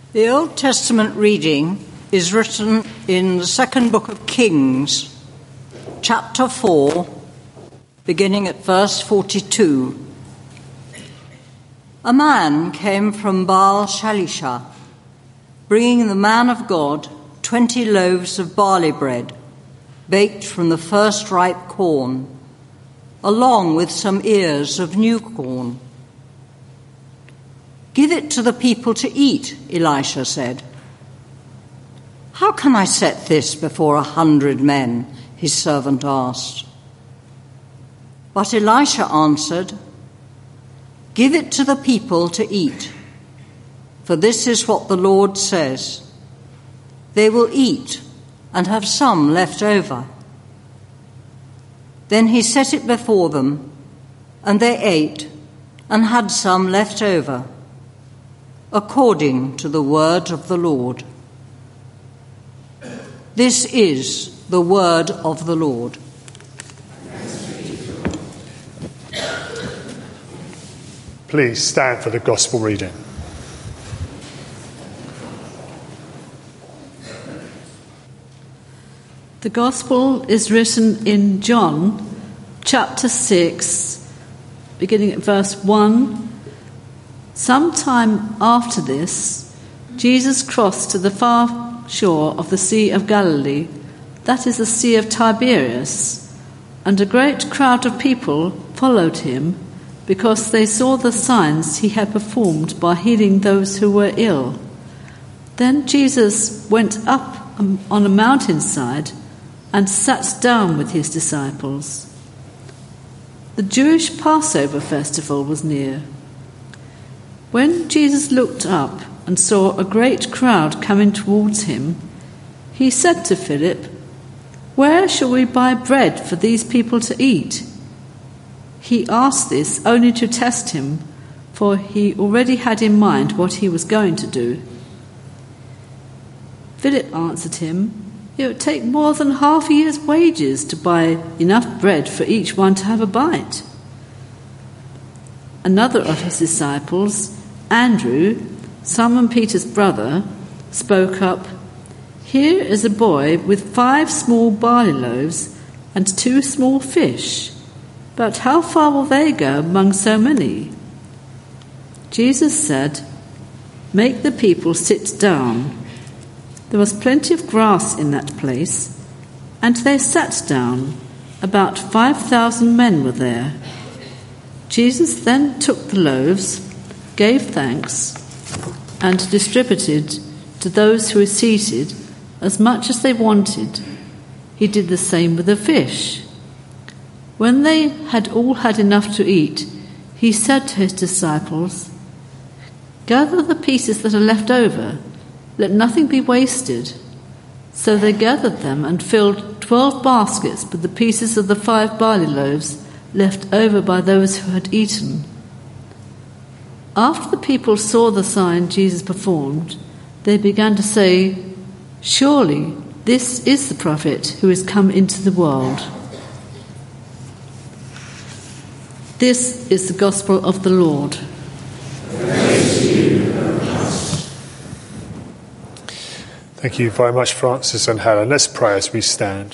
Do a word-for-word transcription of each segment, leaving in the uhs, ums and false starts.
The Old Testament reading is written in the second book of Kings, chapter four, beginning at verse forty-two. A man came from Baal Shalisha, bringing the man of God twenty loaves of barley bread, baked from the first ripe corn, along with some ears of new corn. "Give it to the people to eat," Elisha said. "How can I set this before a hundred men?" his servant asked. But Elisha answered, "Give it to the people to eat, for this is what the Lord says. They will eat and have some left over." Then he set it before them, and they ate and had some left over, according to the word of the Lord. This is the word of the Lord. Please stand for the gospel reading. The gospel is written in John chapter six, beginning at verse one. Sometime after this, Jesus crossed to the far shore of the Sea of Galilee, that is the Sea of Tiberias, and a great crowd of people followed him because they saw the signs he had performed by healing those who were ill. Then Jesus went up on a mountainside and sat down with his disciples. The Jewish Passover festival was near. When Jesus looked up and saw a great crowd coming towards him, he said to Philip, "Where shall we buy bread for these people to eat?" He asked this only to test him, for he already had in mind what he was going to do. Philip answered him, "It would take more than half a year's wages to buy enough bread for each one to have a bite." Another of his disciples, Andrew, Simon Peter's brother, spoke up, "Here is a boy with five small barley loaves and two small fish, but how far will they go among so many?" Jesus said, "Make the people sit down." There was plenty of grass in that place, and they sat down. About five thousand men were there. Jesus then took the loaves, gave thanks, and distributed to those who were seated as much as they wanted. He did the same with the fish. When they had all had enough to eat, he said to his disciples, "Gather the pieces that are left over. Let nothing be wasted." So they gathered them and filled twelve baskets with the pieces of the five barley loaves left over by those who had eaten. After the people saw the sign Jesus performed, they began to say, "Surely this is the prophet who has come into the world." This is the gospel of the Lord. Praise to you, O Christ. Thank you very much, Francis and Helen. Let's pray as we stand.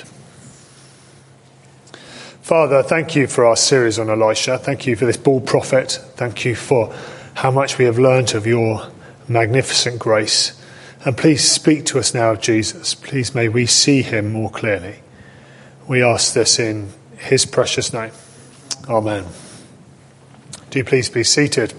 Father, thank you for our series on Elisha. Thank you for this bold prophet. Thank you for how much we have learnt of your magnificent grace. And please speak to us now of Jesus. Please may we see him more clearly. We ask this in his precious name. Amen. Do please be seated.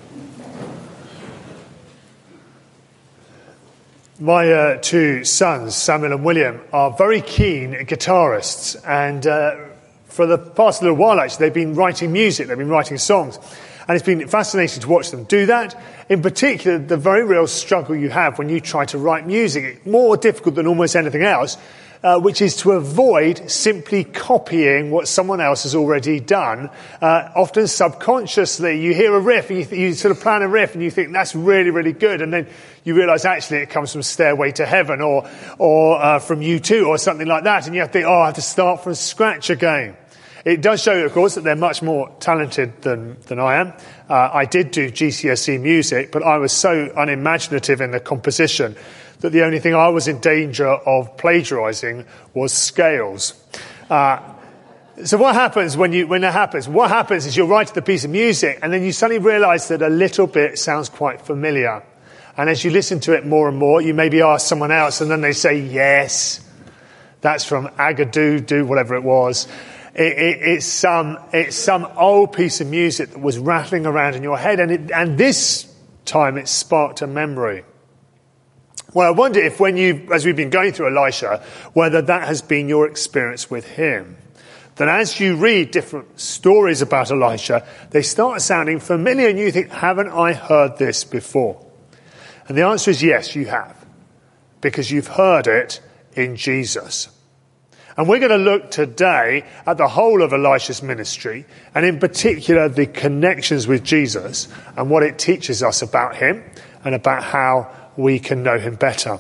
My uh, two sons, Samuel and William, are very keen guitarists, and uh, for the past little while actually they've been writing music, they've been writing songs, and it's been fascinating to watch them do that. In particular, the very real struggle you have when you try to write music, more difficult than almost anything else, Uh, which is to avoid simply copying what someone else has already done. Uh, often subconsciously, you hear a riff and you, th- you sort of plan a riff and you think that's really, really good, and then you realise actually it comes from Stairway to Heaven or or uh, from U two or something like that, and you have to think, oh, I have to start from scratch again. It does show, of course, that they're much more talented than, than I am. Uh, I did do G C S E music, but I was so unimaginative in the composition that the only thing I was in danger of plagiarising was scales. Uh, so what happens when you when that happens? What happens is you're writing the piece of music, and then you suddenly realise that a little bit sounds quite familiar. And as you listen to it more and more, you maybe ask someone else, and then they say, yes, that's from Agadoo, do whatever it was. It, it, it's some it's some old piece of music that was rattling around in your head, and it, and this time it sparked a memory. Well, I wonder if when you, as we've been going through Elisha, whether that has been your experience with him. That as you read different stories about Elisha, they start sounding familiar, and you think, haven't I heard this before? And the answer is yes, you have, because you've heard it in Jesus. And we're going to look today at the whole of Elisha's ministry, and in particular the connections with Jesus and what it teaches us about him and about how we can know him better.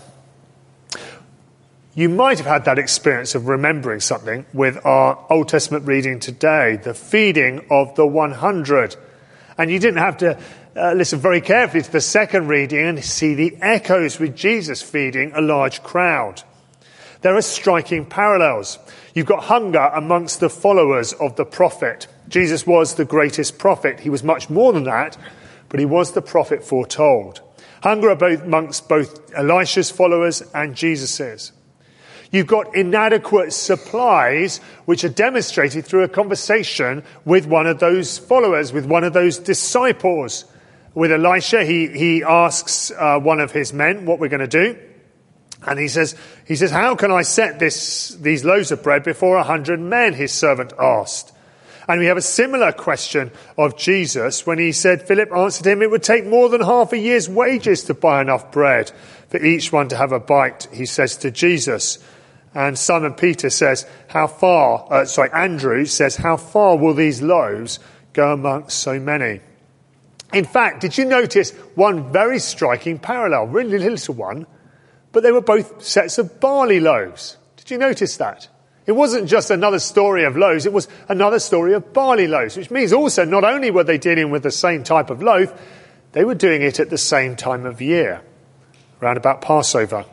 You might have had that experience of remembering something with our Old Testament reading today, the feeding of the one hundred. And you didn't have to uh, listen very carefully to the second reading and see the echoes with Jesus feeding a large crowd. There are striking parallels. You've got hunger amongst the followers of the prophet. Jesus was the greatest prophet. He was much more than that, but he was the prophet foretold. Hunger amongst both Elisha's followers and Jesus's. You've got inadequate supplies, which are demonstrated through a conversation with one of those followers, with one of those disciples. With Elisha, he, he asks uh, one of his men what we're going to do. And he says, he says, how can I set this, these loaves of bread before a hundred men? His servant asked. And we have a similar question of Jesus when he said, Philip answered him, it would take more than half a year's wages to buy enough bread for each one to have a bite, he says to Jesus. And Simon Peter says, how far, uh, sorry, Andrew says, how far will these loaves go amongst so many? In fact, did you notice one very striking parallel, really little one, but they were both sets of barley loaves. Did you notice that? It wasn't just another story of loaves, it was another story of barley loaves, which means also not only were they dealing with the same type of loaf, they were doing it at the same time of year, around about Passover.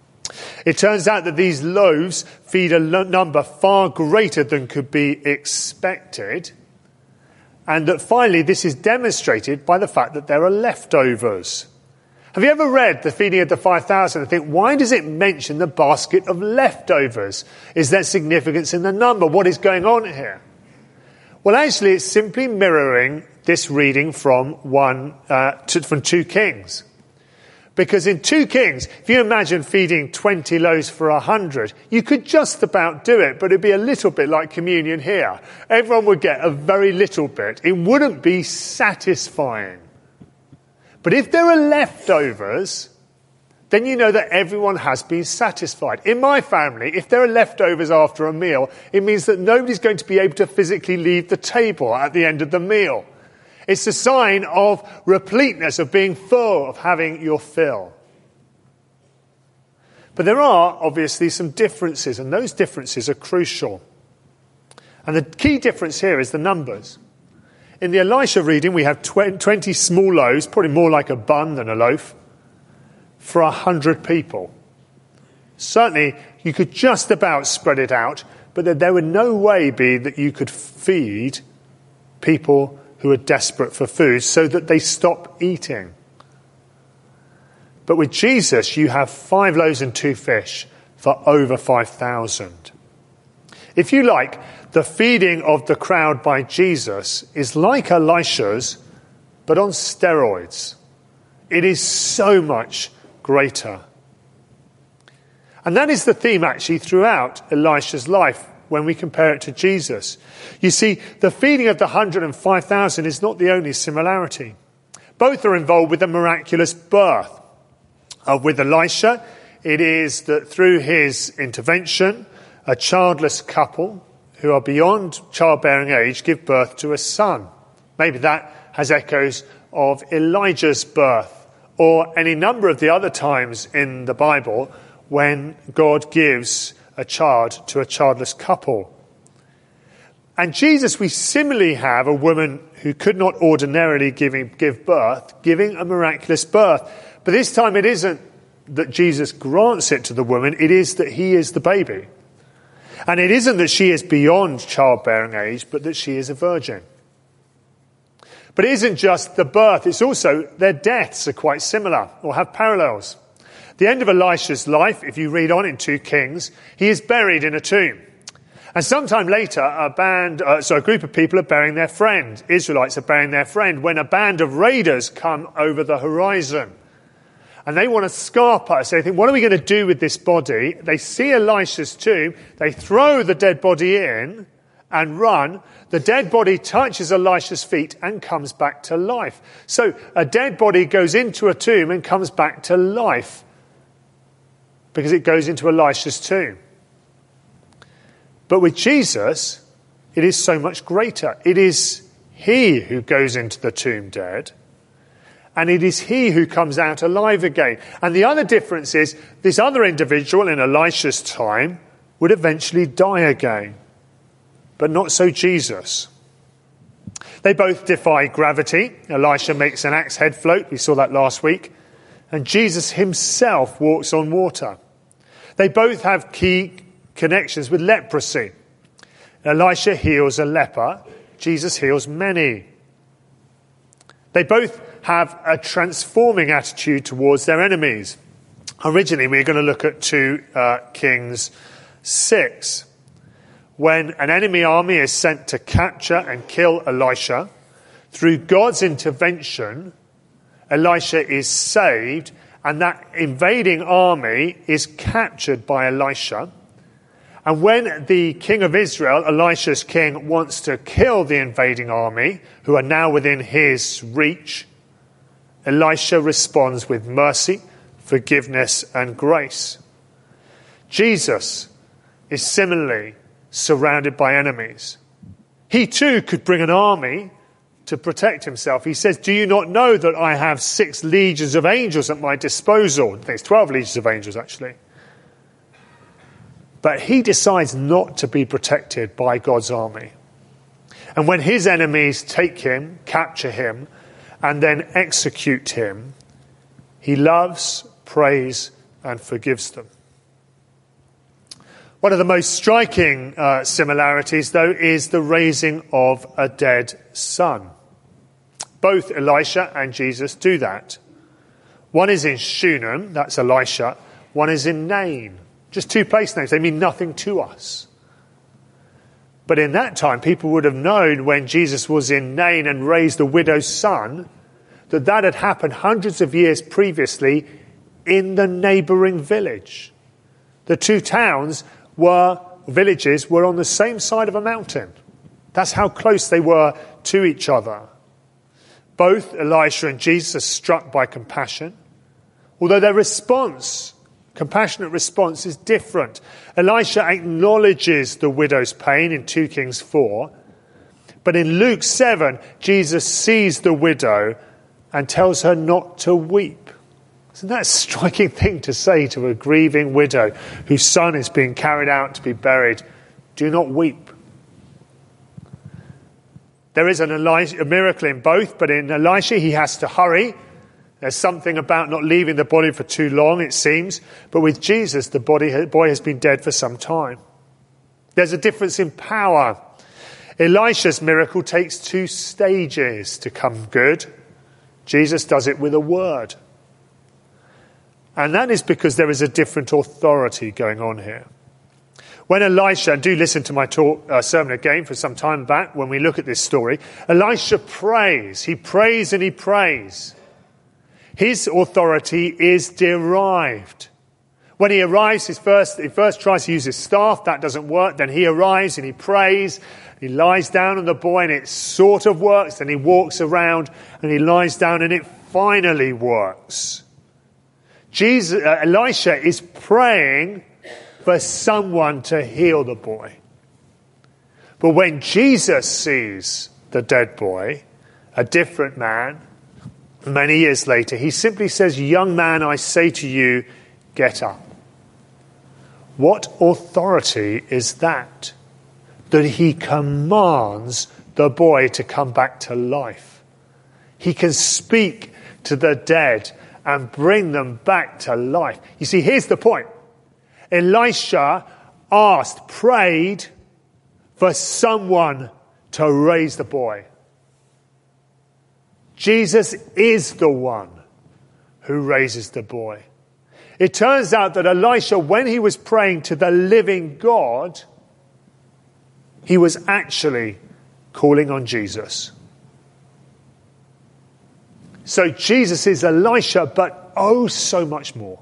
It turns out that these loaves feed a number far greater than could be expected, and that finally this is demonstrated by the fact that there are leftovers. Have you ever read the feeding of the five thousand and think, why does it mention the basket of leftovers? Is there significance in the number? What is going on here? Well, actually, it's simply mirroring this reading from one uh, to, from two Kings. Because in two Kings, if you imagine feeding twenty loaves for a hundred, you could just about do it, but it'd be a little bit like communion here. Everyone would get a very little bit. It wouldn't be satisfying. But if there are leftovers, then you know that everyone has been satisfied. In my family, if there are leftovers after a meal, it means that nobody's going to be able to physically leave the table at the end of the meal. It's a sign of repleteness, of being full, of having your fill. But there are obviously some differences, and those differences are crucial. And the key difference here is the numbers. In the Elisha reading, we have twenty small loaves, probably more like a bun than a loaf, for a hundred people. Certainly, you could just about spread it out, but there would no way be that you could feed people who are desperate for food so that they stop eating. But with Jesus, you have five loaves and two fish for over five thousand. If you like, the feeding of the crowd by Jesus is like Elisha's, but on steroids. It is so much greater. And that is the theme actually throughout Elisha's life when we compare it to Jesus. You see, the feeding of the one hundred and five thousand is not the only similarity. Both are involved with a miraculous birth. Uh, with Elisha, it is that through his intervention, a childless couple who are beyond childbearing age give birth to a son. Maybe that has echoes of Elijah's birth, or any number of the other times in the Bible when God gives a child to a childless couple. And Jesus, we similarly have a woman who could not ordinarily give, give birth, giving a miraculous birth. But this time it isn't that Jesus grants it to the woman, it is that he is the baby. And it isn't that she is beyond childbearing age, but that she is a virgin. But it isn't just the birth, it's also their deaths are quite similar or have parallels. The end of Elisha's life, if you read on in two Kings, he is buried in a tomb. And sometime later, a band, uh, so a group of people are burying their friend. Israelites are burying their friend when a band of raiders come over the horizon. And they want to scarp us. They think, what are we going to do with this body? They see Elisha's tomb. They throw the dead body in and run. The dead body touches Elisha's feet and comes back to life. So a dead body goes into a tomb and comes back to life because it goes into Elisha's tomb. But with Jesus, it is so much greater. It is he who goes into the tomb dead, and it is he who comes out alive again. And the other difference is this other individual in Elisha's time would eventually die again, but not so Jesus. They both defy gravity. Elisha makes an axe head float. We saw that last week. And Jesus himself walks on water. They both have key connections with leprosy. Elisha heals a leper. Jesus heals many. They both have a transforming attitude towards their enemies. Originally, we we're going to look at two uh, Kings six. When an enemy army is sent to capture and kill Elisha, through God's intervention, Elisha is saved, and that invading army is captured by Elisha. And when the king of Israel, Elisha's king, wants to kill the invading army, who are now within his reach, Elisha responds with mercy, forgiveness, and grace. Jesus is similarly surrounded by enemies. He too could bring an army to protect himself. He says, do you not know that I have six legions of angels at my disposal? I think it's twelve legions of angels, actually. But he decides not to be protected by God's army. And when his enemies take him, capture him, and then execute him, he loves, prays, and forgives them. One of the most striking uh, similarities, though, is the raising of a dead son. Both Elisha and Jesus do that. One is in Shunem, that's Elisha. One is in Nain. Just two place names. They mean nothing to us. But in that time, people would have known when Jesus was in Nain and raised the widow's son, that that had happened hundreds of years previously in the neighbouring village. The two towns were, villages were on the same side of a mountain. That's how close they were to each other. Both Elisha and Jesus are struck by compassion, although their response, compassionate response, is different. Elisha acknowledges the widow's pain in two Kings four, but in Luke seven, Jesus sees the widow and tells her not to weep. Isn't that a striking thing to say to a grieving widow whose son is being carried out to be buried? Do not weep. There is an Elisha, a miracle in both, but in Elisha he has to hurry. There's something about not leaving the body for too long, it seems. But with Jesus, the body, boy has been dead for some time. There's a difference in power. Elisha's miracle takes two stages to come good. Jesus does it with a word. And that is because there is a different authority going on here. When Elisha, and do listen to my talk, uh, sermon again for some time back when we look at this story, Elisha prays. He prays and he prays. His authority is derived. When he arrives, his first, he first tries to use his staff. That doesn't work. Then he arrives and he prays. He lies down on the boy and it sort of works. Then he walks around and he lies down and it finally works. Jesus, uh, Elisha is praying for someone to heal the boy. But when Jesus sees the dead boy, a different man, many years later, he simply says, young man, I say to you, get up. What authority is that? that he commands the boy to come back to life. He can speak to the dead and bring them back to life. You see, here's the point. Elisha asked, prayed for someone to raise the boy. Jesus is the one who raises the boy. It turns out that Elisha, when he was praying to the living God, he was actually calling on Jesus. So Jesus is Elisha, but oh so much more.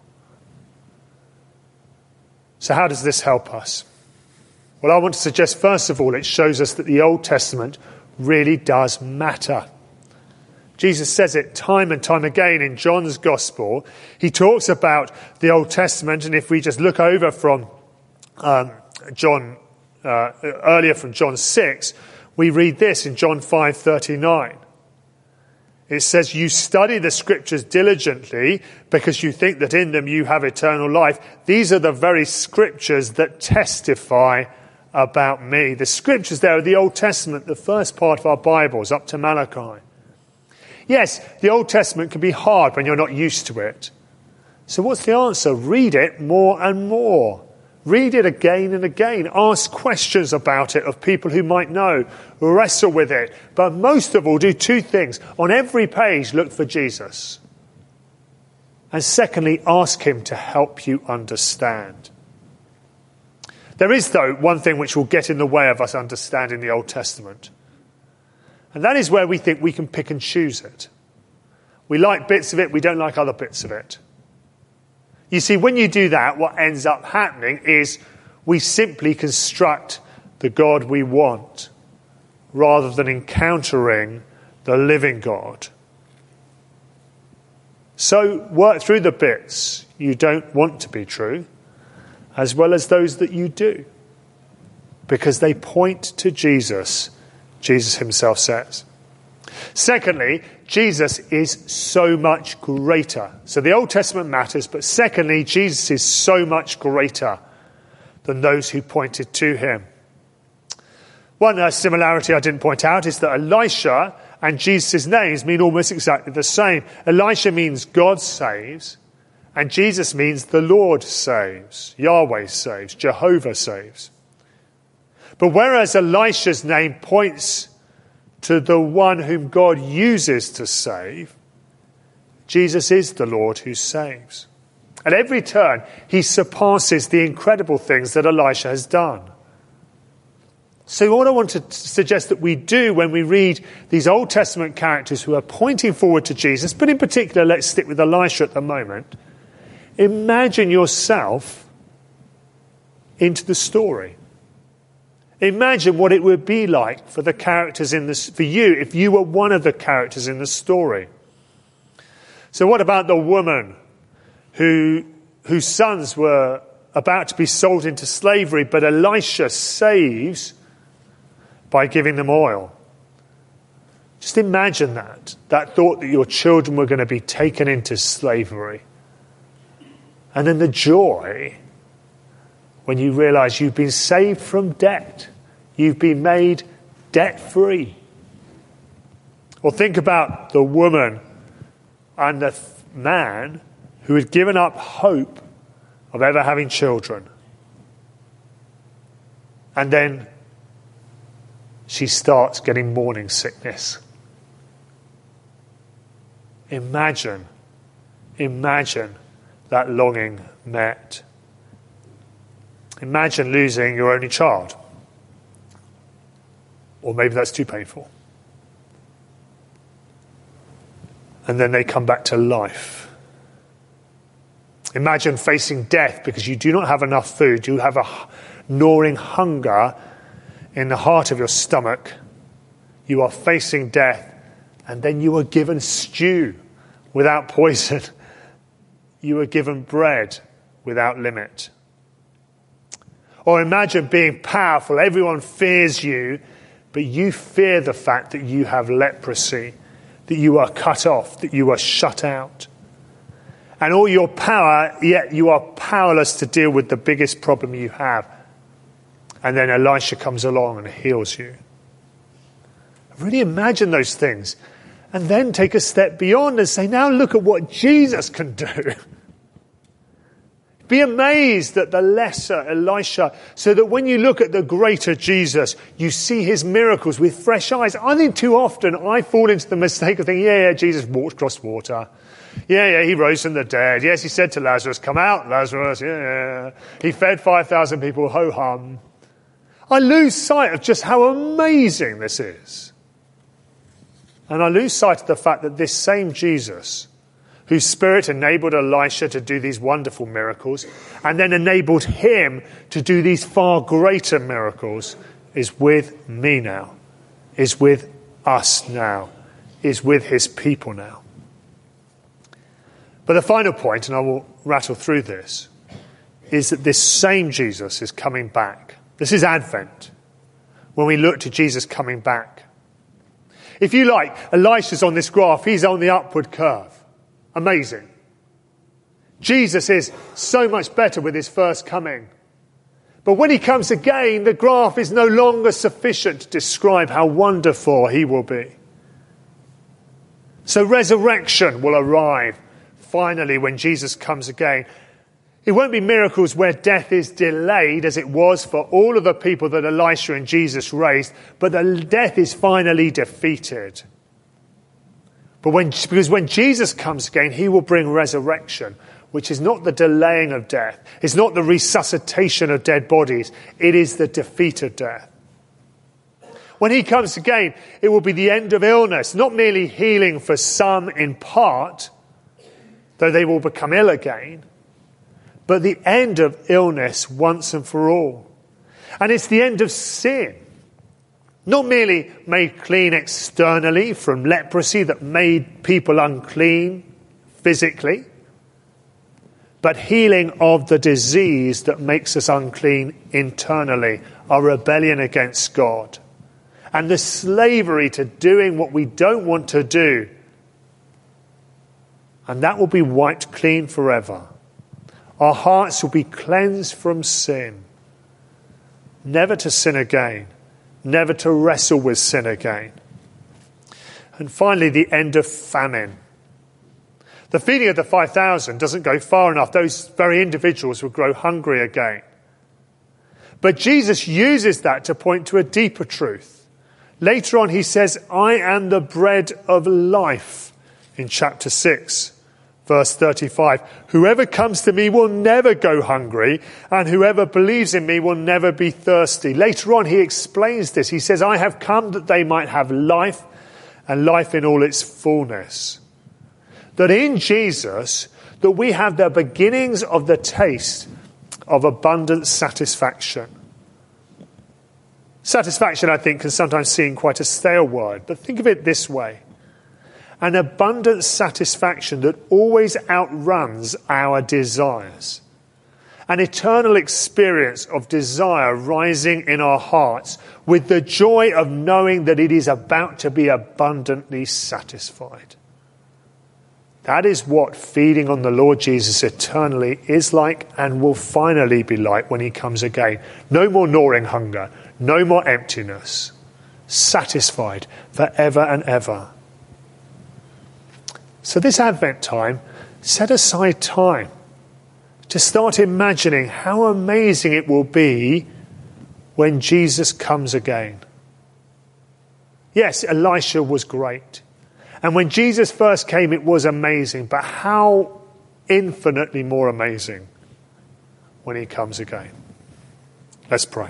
So how does this help us? Well, I want to suggest, first of all, it shows us that the Old Testament really does matter. Jesus says it time and time again in John's Gospel. He talks about the Old Testament, and if we just look over from um, John, uh, earlier from John six, we read this in John five thirty-nine. It says, you study the scriptures diligently because you think that in them you have eternal life. These are the very scriptures that testify about me. The scriptures there are the Old Testament, the first part of our Bibles, up to Malachi. Yes, the Old Testament can be hard when you're not used to it. So what's the answer? Read it more and more. Read it again and again. Ask questions about it of people who might know. Wrestle with it. But most of all, do two things. On every page, look for Jesus. And secondly, ask him to help you understand. There is, though, one thing which will get in the way of us understanding the Old Testament. And that is where we think we can pick and choose it. We like bits of it, we don't like other bits of it. You see, when you do that, what ends up happening is we simply construct the God we want rather than encountering the living God. So work through the bits you don't want to be true, as well as those that you do, because they point to Jesus, Jesus himself says. Secondly, Jesus is so much greater. So the Old Testament matters, but secondly, Jesus is so much greater than those who pointed to him. One uh, similarity I didn't point out is that Elisha and Jesus' names mean almost exactly the same. Elisha means God saves, and Jesus means the Lord saves, Yahweh saves, Jehovah saves. But whereas Elisha's name points to the one whom God uses to save, Jesus is the Lord who saves. At every turn, he surpasses the incredible things that Elisha has done. So what I want to suggest that we do when we read these Old Testament characters who are pointing forward to Jesus, but in particular, let's stick with Elisha at the moment, imagine yourself into the story. Imagine what it would be like for the characters in this, for you, if you were one of the characters in the story. So what about the woman who, whose sons were about to be sold into slavery, but Elisha saves by giving them oil? Just imagine that, that thought that your children were going to be taken into slavery. And then the joy when you realize you've been saved from debt. You've been made debt-free. Or think about the woman and the man who had given up hope of ever having children. And then she starts getting morning sickness. Imagine, imagine that longing met. Imagine losing your only child. Or maybe that's too painful. And then they come back to life. Imagine facing death because you do not have enough food. You have a gnawing hunger in the heart of your stomach. You are facing death, and then you are given stew without poison. You are given bread without limit. Or imagine being powerful. Everyone fears you, but you fear the fact that you have leprosy, that you are cut off, that you are shut out. And all your power, yet you are powerless to deal with the biggest problem you have. and then Elisha comes along and heals you. Really imagine those things, and then take a step beyond and say, now look at what Jesus can do. Be amazed at the lesser Elisha, so that when you look at the greater Jesus, you see his miracles with fresh eyes. I think too often I fall into the mistake of thinking, yeah, yeah, Jesus walked across water. Yeah, yeah, he rose from the dead. Yes, he said to Lazarus, come out, Lazarus. Yeah, yeah. He fed five thousand people, ho-hum. I lose sight of just how amazing this is. And I lose sight of the fact that this same Jesus, whose spirit enabled Elisha to do these wonderful miracles, and then enabled him to do these far greater miracles, is with me now, is with us now, is with his people now. But the final point, and I will rattle through this, is that this same Jesus is coming back. This is Advent, when we look to Jesus coming back. If you like, Elisha's on this graph, he's on the upward curve. Amazing. Jesus is so much better with his first coming. But when he comes again, the graph is no longer sufficient to describe how wonderful he will be. So resurrection will arrive finally when Jesus comes again. It won't be miracles where death is delayed, as it was for all of the people that Elisha and Jesus raised, but the death is finally defeated. But when, because when Jesus comes again, he will bring resurrection, which is not the delaying of death. It's not the resuscitation of dead bodies. It is the defeat of death. When he comes again, it will be the end of illness, not merely healing for some in part, though they will become ill again, but the end of illness once and for all. And it's the end of sin. Not merely made clean externally from leprosy that made people unclean physically, but healing of the disease that makes us unclean internally, our rebellion against God, and the slavery to doing what we don't want to do. And that will be wiped clean forever. Our hearts will be cleansed from sin, never to sin again. Never to wrestle with sin again. And finally, the end of famine. The feeding of the five thousand doesn't go far enough. Those very individuals will grow hungry again. But Jesus uses that to point to a deeper truth. Later on, he says, I am the bread of life, in chapter six. Verse thirty-five, whoever comes to me will never go hungry, and whoever believes in me will never be thirsty. Later on, he explains this. He says, I have come that they might have life, and life in all its fullness. That in Jesus, that we have the beginnings of the taste of abundant satisfaction. Satisfaction, I think, can sometimes seem quite a stale word, but think of it this way. An abundant satisfaction that always outruns our desires. An eternal experience of desire rising in our hearts with the joy of knowing that it is about to be abundantly satisfied. That is what feeding on the Lord Jesus eternally is like and will finally be like when he comes again. No more gnawing hunger, no more emptiness. Satisfied forever and ever. So this Advent time, set aside time to start imagining how amazing it will be when Jesus comes again. Yes, Elisha was great. And when Jesus first came, it was amazing. But how infinitely more amazing when he comes again. Let's pray.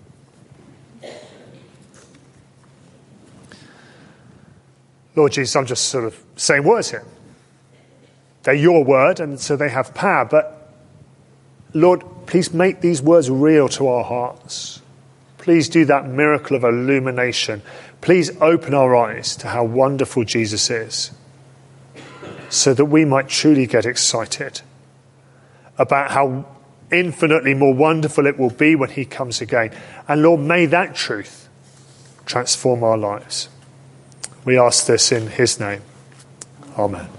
Lord Jesus, I'm just sort of saying words here. They're your word, and so they have power. But Lord, please make these words real to our hearts. Please do that miracle of illumination. Please open our eyes to how wonderful Jesus is, so that we might truly get excited about how infinitely more wonderful it will be when he comes again. And Lord, may that truth transform our lives. We ask this in his name. Amen.